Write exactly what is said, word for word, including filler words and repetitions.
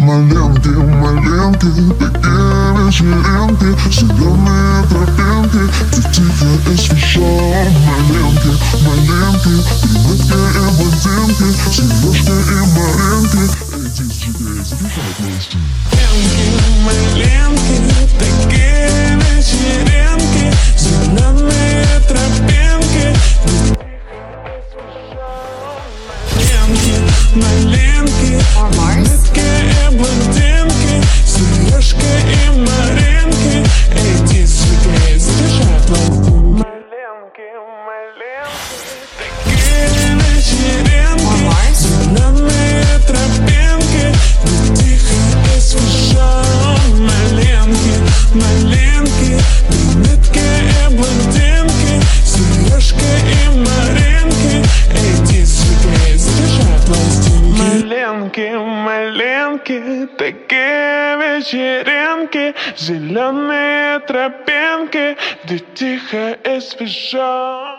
Малинки, малинки, такие вечеринки, зеленые тропинки, ты тихо и свежо. Малинки, малинки, брюнетки и блондинки, сережки и маринки. Эти сжигай, задыхай власти. Малинки, такие вечеринки, зеленые тропинки. Малинки, брюнетки и блондинки, сережки и маринки. Эти сжигай, заряжай власти. Малинки, малинки, такие вечеринки, зеленые тропинки, тихо и свежо. Малинки, малинки, брюнетки и блондинки, сережки и маринки. Эти сжигай, заряжай власти. Малинки, малинки, такие вечеринки, зеленые тропинки, где тихо и свежо.